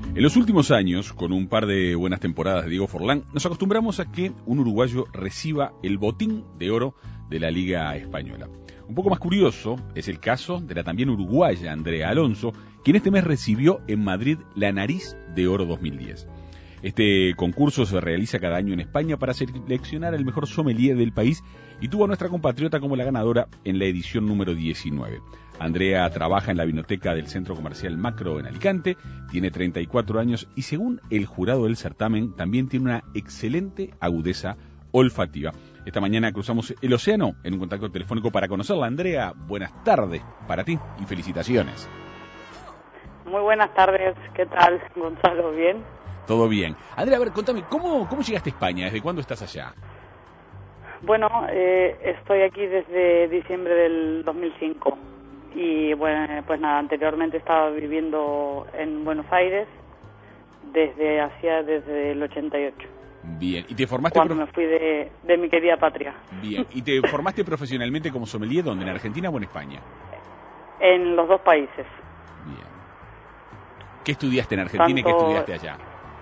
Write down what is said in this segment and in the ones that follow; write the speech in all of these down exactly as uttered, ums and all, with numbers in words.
En los últimos años, con un par de buenas temporadas de Diego Forlán, nos acostumbramos a que un uruguayo reciba el botín de oro de la Liga Española. Un poco más curioso es el caso de la también uruguaya Andrea Alonso, quien este mes recibió en Madrid la Nariz de Oro dos mil diez. Este concurso se realiza cada año en España para seleccionar el mejor sommelier del país y tuvo a nuestra compatriota como la ganadora en la edición número diecinueve. Andrea trabaja en la vinoteca del Centro Comercial Macro en Alicante, tiene treinta y cuatro años y según el jurado del certamen también tiene una excelente agudeza olfativa. Esta mañana cruzamos el océano en un contacto telefónico para conocerla. Andrea, buenas tardes para ti y felicitaciones. Muy buenas tardes, ¿qué tal, Gonzalo? ¿Bien? Todo bien. Andrea, a ver, contame, ¿cómo, cómo llegaste a España? ¿Desde cuándo estás allá? Bueno, eh, estoy aquí desde diciembre del dos mil cinco y bueno, pues nada, anteriormente estaba viviendo en Buenos Aires desde hacía desde el ochenta y ocho. Bien, ¿y te formaste? Cuando prof... me fui de, de mi querida patria. Bien, ¿y te formaste profesionalmente como sommelier dónde? ¿En Argentina o en España? En los dos países. Bien. ¿Qué estudiaste en Argentina Tanto... y qué estudiaste allá?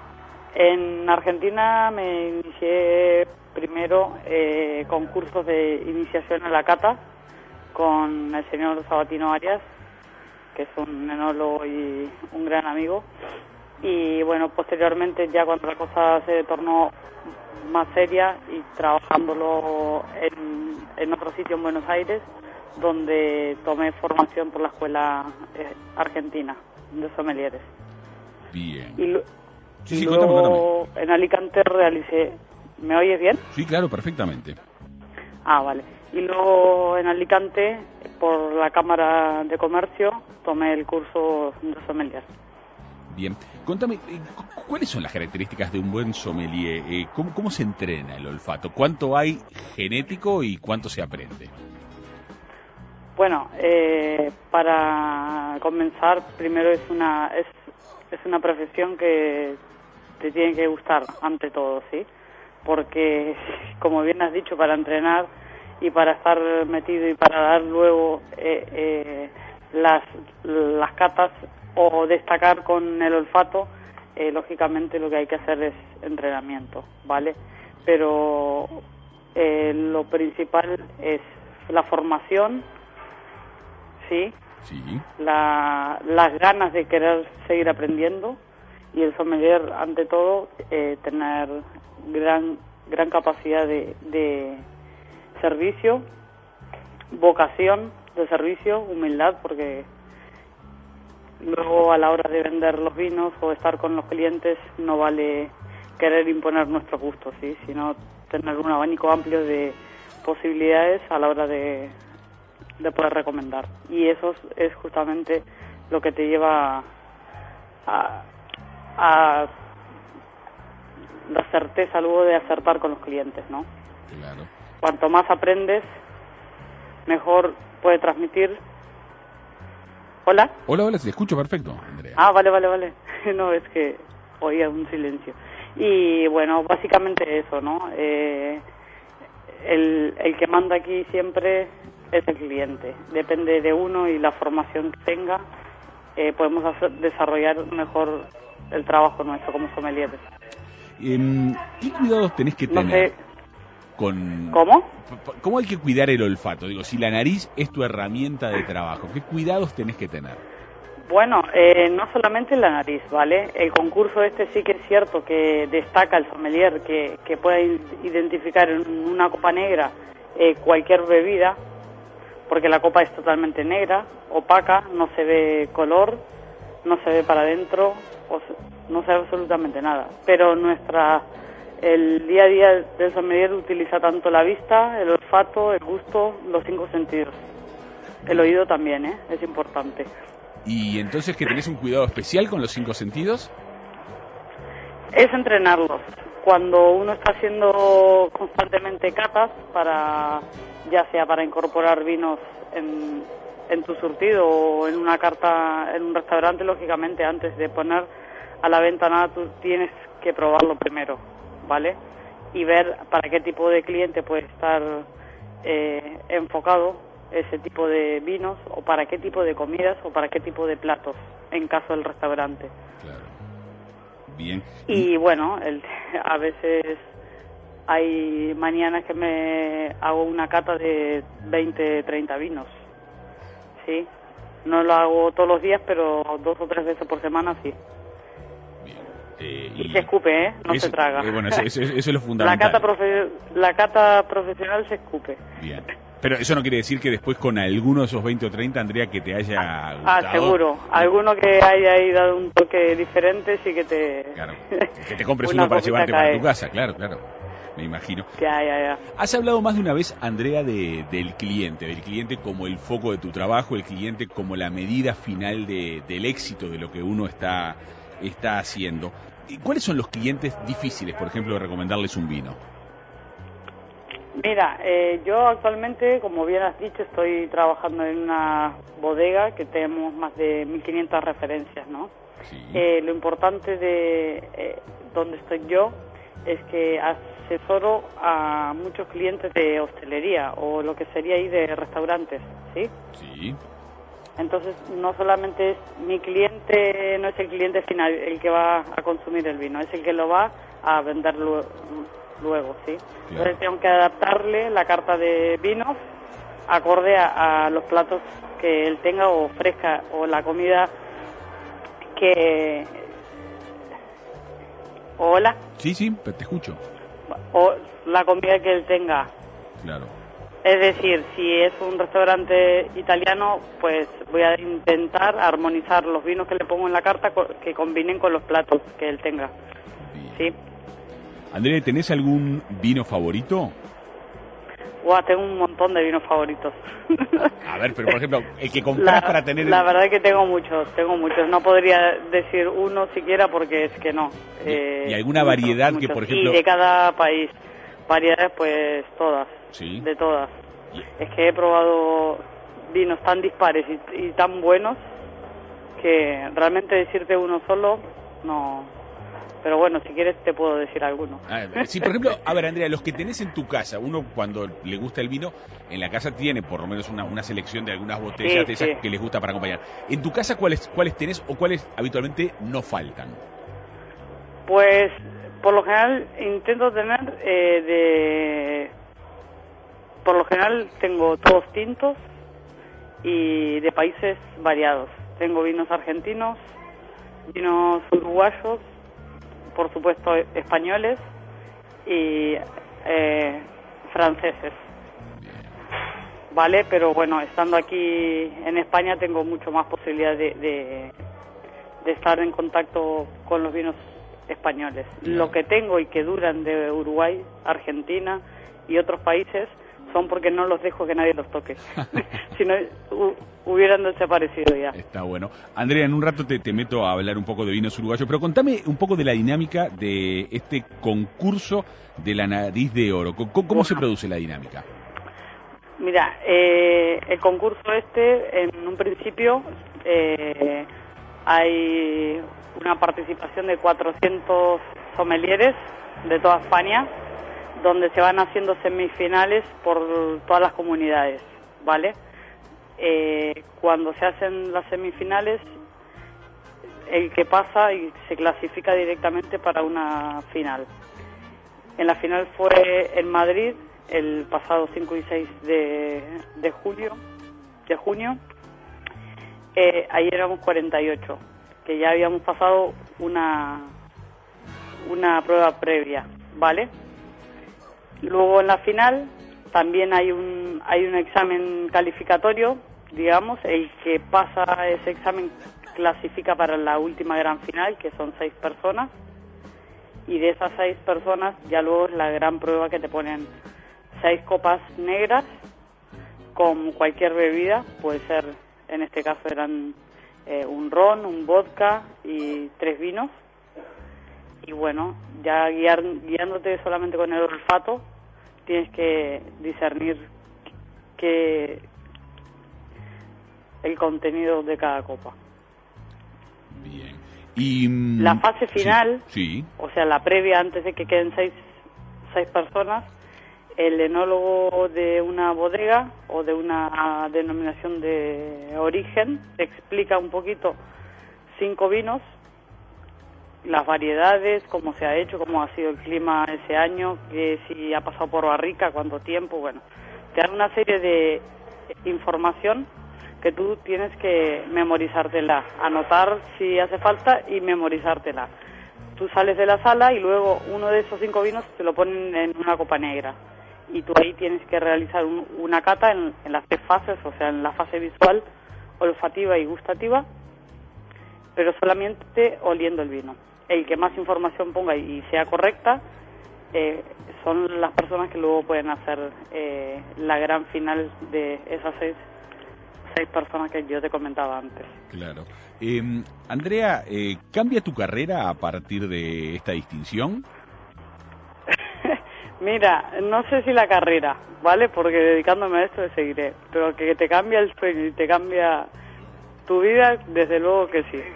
En Argentina me inicié primero eh, con cursos de iniciación a la cata con el señor Sabatino Arias, que es un enólogo y un gran amigo. Y bueno, posteriormente ya cuando la cosa se tornó más seria y trabajándolo en, en otro sitio en Buenos Aires, donde tomé formación por la escuela eh, argentina de sommeliers. Bien. Y lo, Sí, sí, luego cuéntame, cuéntame. En Alicante realicé... ¿Me oyes bien? Sí, claro, perfectamente. Ah, vale. Y luego en Alicante, por la Cámara de Comercio, tomé el curso de sommelier. Bien. Contame, ¿cuáles son las características de un buen sommelier? Eh, ¿cómo, ¿Cómo se entrena el olfato? ¿Cuánto hay genético y cuánto se aprende? Bueno, eh, para comenzar, primero es una es, es una profesión que te tiene que gustar ante todo, ¿sí? Porque, como bien has dicho, para entrenar y para estar metido y para dar luego eh, eh, las, las catas o destacar con el olfato, eh, lógicamente lo que hay que hacer es entrenamiento, ¿vale? Pero eh, lo principal es la formación, ¿sí? Sí. La, las ganas de querer seguir aprendiendo y el sommelier, ante todo, eh, tener gran gran capacidad de, de servicio, vocación de servicio, humildad, porque luego a la hora de vender los vinos o estar con los clientes no vale querer imponer nuestros gustos, ¿sí? Sino tener un abanico amplio de posibilidades a la hora de, de poder recomendar. Y eso es justamente lo que te lleva a, a la certeza luego de acertar con los clientes, ¿no? Claro. Cuanto más aprendes, mejor puede transmitir. ¿Hola? Hola, hola, te escucho perfecto, Andrea. Ah, vale, vale, vale. No, es que oía un silencio. Y bueno, básicamente eso, ¿no? Eh, el, el que manda aquí siempre es el cliente. Depende de uno y la formación que tenga, eh, podemos hacer, desarrollar mejor el trabajo nuestro como sommeliers. Eh, ¿Qué cuidados tenés que No tener sé. con... ¿Cómo? ¿Cómo hay que cuidar el olfato? Digo, si la nariz es tu herramienta de trabajo, ¿qué cuidados tenés que tener? Bueno, eh, no solamente la nariz, ¿vale? El concurso este sí que es cierto que destaca el sommelier que, que pueda identificar en una copa negra eh, cualquier bebida, porque la copa es totalmente negra, opaca, no se ve color, no se ve para adentro, o se, no se ve absolutamente nada. Pero nuestra el día a día del sommelier utiliza tanto la vista, el olfato, el gusto, los cinco sentidos. El oído también, ¿eh? Es importante. ¿Y entonces que tenés un cuidado especial con los cinco sentidos? Es entrenarlos. Cuando uno está haciendo constantemente catas, para ya sea para incorporar vinos en, en tu surtido o en una carta en un restaurante, lógicamente antes de poner a la venta nada, tú tienes que probarlo primero, ¿vale? Y ver para qué tipo de cliente puede estar eh, enfocado ese tipo de vinos, o para qué tipo de comidas, o para qué tipo de platos, en caso del restaurante. Claro. Bien. Y bueno, el, a veces hay mañanas que me hago una cata de veinte, treinta vinos, ¿sí? No lo hago todos los días, pero dos o tres veces por semana sí. Bien. Eh, y, y se escupe, ¿eh? No eso, se traga. Eh, bueno, eso, eso, eso es lo fundamental. La cata, profe la cata profesional se escupe. Bien. Pero eso no quiere decir que después con alguno de esos veinte o treinta, Andrea, que te haya ah, gustado. Ah, seguro. Alguno que haya ahí dado un toque diferente, sí que te... Claro. Que te compres uno para llevarte cae. para tu casa, claro, claro. Me imagino. Ya, ya, ya. Has hablado más de una vez, Andrea, de, del cliente, del cliente como el foco de tu trabajo, el cliente como la medida final de, del éxito de lo que uno está, está haciendo. ¿Cuáles son los clientes difíciles, por ejemplo, de recomendarles un vino? Mira, eh, yo actualmente, como bien has dicho, estoy trabajando en una bodega que tenemos más de mil quinientas referencias, ¿no? Sí. Eh, lo importante de eh, donde estoy yo es que asesoro a muchos clientes de hostelería o lo que sería ahí de restaurantes, ¿sí? Sí. Entonces, no solamente es mi cliente, no es el cliente final el que va a consumir el vino, es el que lo va a vender luego, luego ¿sí? Claro. Entonces tengo que adaptarle la carta de vinos acorde a, a los platos que él tenga o ofrezca, o la comida que... ¿Hola? Sí, sí, te escucho. O la comida que él tenga. Claro. Es decir, si es un restaurante italiano, pues voy a intentar armonizar los vinos que le pongo en la carta que combinen con los platos que él tenga. Bien. ¿Sí? Andrea, ¿tenés algún vino favorito? Buah, tengo un montón de vinos favoritos. A ver, pero por ejemplo, el que compras para tener... La verdad es que tengo muchos, tengo muchos. No podría decir uno siquiera porque es que no. ¿Y, eh, ¿y alguna muchos, variedad muchos. que, por ejemplo... Y de cada país. Variedades, pues todas. Sí. De todas. Es que he probado vinos tan dispares y, y tan buenos que realmente decirte uno solo, no... Pero bueno, si quieres te puedo decir alguno. Ah, sí, por ejemplo, a ver, Andrea, los que tenés en tu casa, uno cuando le gusta el vino, en la casa tiene por lo menos una, una selección de algunas botellas sí, de esas sí. que les gusta para acompañar. En tu casa, ¿cuáles cuáles tenés o cuáles habitualmente no faltan? Pues, por lo general, intento tener eh, de... Por lo general tengo todos tintos y de países variados. Tengo vinos argentinos, vinos uruguayos, por supuesto españoles y eh, franceses, ¿vale? Pero bueno, estando aquí en España tengo mucho más posibilidad de, de, de estar en contacto con los vinos españoles. Claro. Lo que tengo y que duran de Uruguay, Argentina y otros países son porque no los dejo que nadie los toque. Si no, hubieran desaparecido ya. Está bueno. Andrea, en un rato te, te meto a hablar un poco de vinos uruguayos, pero contame un poco de la dinámica de este concurso de la nariz de oro. ¿Cómo, cómo bueno. se produce la dinámica? Mira, eh, el concurso este, en un principio, eh, hay una participación de cuatrocientos sommeliers de toda España, donde se van haciendo semifinales por todas las comunidades, ¿vale? Eh, cuando se hacen las semifinales, el que pasa y se clasifica directamente para una final. En la final fue en Madrid el pasado cinco y seis de, de julio, de junio. Eh, ahí éramos cuarenta y ocho, que ya habíamos pasado una una prueba previa, ¿vale? Luego en la final también hay un hay un examen calificatorio, digamos, el que pasa ese examen clasifica para la última gran final, que son seis personas, y de esas seis personas ya luego es la gran prueba que te ponen seis copas negras con cualquier bebida, puede ser, en este caso eran eh, un ron, un vodka y tres vinos. Y bueno, ya guiar, guiándote solamente con el olfato, tienes que discernir que el contenido de cada copa. Bien. Y la fase final, sí, sí. O sea, la previa antes de que queden seis, seis personas, el enólogo de una bodega o de una denominación de origen te explica un poquito cinco vinos las variedades, cómo se ha hecho, cómo ha sido el clima ese año, que si ha pasado por barrica, cuánto tiempo, bueno, te dan una serie de información que tú tienes que memorizártela, anotar si hace falta y memorizártela. Tú sales de la sala y luego uno de esos cinco vinos te lo ponen en una copa negra y tú ahí tienes que realizar un, una cata en, en las tres fases, o sea, en la fase visual, olfativa y gustativa, pero solamente oliendo el vino. El que más información ponga y sea correcta eh, son las personas que luego pueden hacer eh, la gran final de esas seis, seis personas que yo te comentaba antes. Claro. Eh, Andrea, eh, ¿cambia tu carrera a partir de esta distinción? Mira, no sé si la carrera, ¿vale? Porque dedicándome a esto seguiré, pero que te cambia el sueño y te cambia tu vida, desde luego que sí.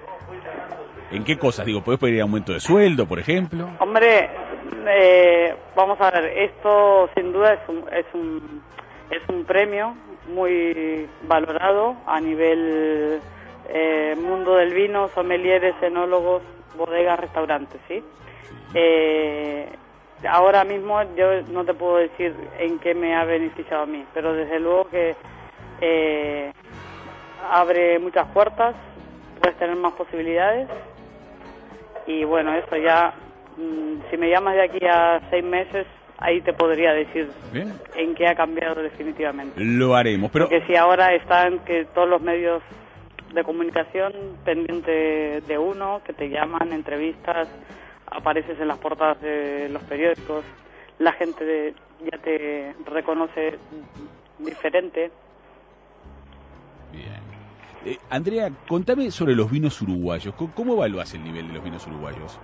¿En qué cosas? Digo, ¿podés pedir aumento de sueldo, por ejemplo? Hombre, eh, vamos a ver, esto sin duda es un, es un, es un premio muy valorado a nivel eh, mundo del vino, sommeliers, enólogos, bodegas, restaurantes, ¿sí? sí. Eh, ahora mismo yo no te puedo decir en qué me ha beneficiado a mí, pero desde luego que eh, abre muchas puertas, puedes tener más posibilidades. Y bueno, eso ya, mmm, si me llamas de aquí a seis meses, ahí te podría decir Bien. en qué ha cambiado definitivamente. Lo haremos, pero... Porque si ahora están que todos los medios de comunicación pendientes de uno, que te llaman, entrevistas, apareces en las portadas de los periódicos, la gente de, ya te reconoce diferente. Bien. Eh, Andrea, contame sobre los vinos uruguayos. ¿Cómo evalúas el nivel de los vinos uruguayos?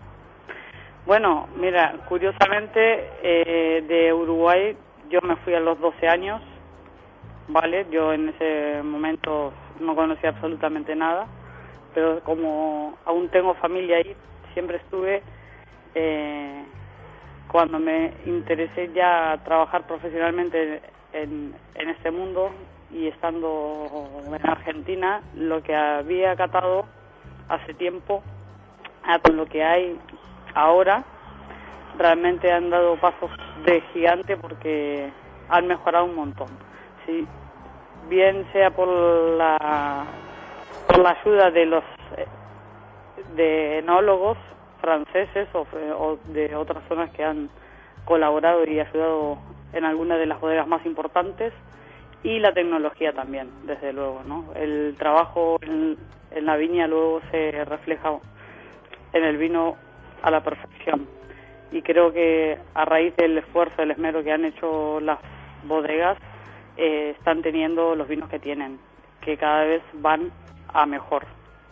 Bueno, mira, curiosamente eh, de Uruguay yo me fui a los doce años, ¿vale? Yo en ese momento no conocía absolutamente nada, pero como aún tengo familia ahí, siempre estuve, eh, cuando me interesé ya trabajar profesionalmente en, en este mundo, y estando en Argentina, lo que había catado hace tiempo a con lo que hay ahora, realmente han dado pasos de gigante porque han mejorado un montón. Sí, bien sea por la por la ayuda de los de enólogos franceses o, o de otras zonas que han colaborado y ayudado en algunas de las bodegas más importantes, y la tecnología también, desde luego, ¿no? El trabajo en, en la viña luego se refleja en el vino a la perfección. Y creo que a raíz del esfuerzo, del esmero que han hecho las bodegas, eh, están teniendo los vinos que tienen, que cada vez van a mejor.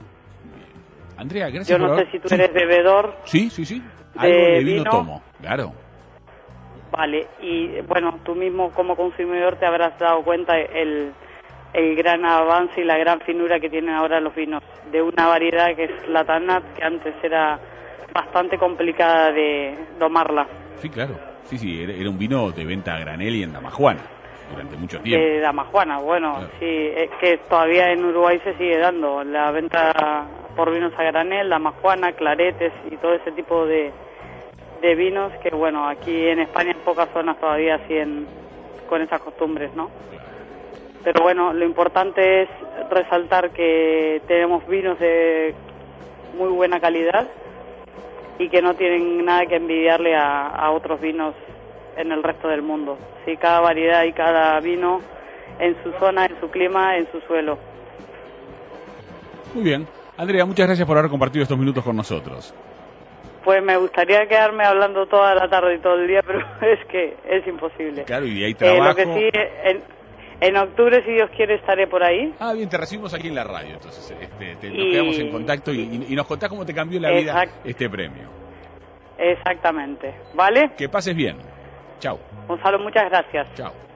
Andrea, gracias. Yo no por sé haber... si tú sí. eres bebedor. Sí, sí, sí. Algo de, de vino, vino tomo, claro. Vale, y bueno, tú mismo como consumidor te habrás dado cuenta el, el gran avance y la gran finura que tienen ahora los vinos, de una variedad que es la Tannat, que antes era bastante complicada de domarla. Sí, claro, sí, sí, era, era un vino de venta a granel y en damajuana durante mucho tiempo. De damajuana, bueno, claro. Sí, es que todavía en Uruguay se sigue dando la venta por vinos a granel, damajuana, claretes y todo ese tipo de... de vinos que, bueno, aquí en España en pocas zonas todavía siguen con esas costumbres, ¿no? Pero bueno, lo importante es resaltar que tenemos vinos de muy buena calidad y que no tienen nada que envidiarle a, a otros vinos en el resto del mundo. Sí, cada variedad y cada vino en su zona, en su clima, en su suelo. Muy bien. Andrea, muchas gracias por haber compartido estos minutos con nosotros. Pues me gustaría quedarme hablando toda la tarde y todo el día, pero es que es imposible. Claro, y hay trabajo. Eh, lo que sí, en, en octubre, si Dios quiere, estaré por ahí. Ah, bien, te recibimos aquí en la radio, entonces este, te, y... nos quedamos en contacto y, y, y nos contás cómo te cambió la vida Exact... este premio. Exactamente, ¿vale? Que pases bien. Chao. Gonzalo, muchas gracias. Chao.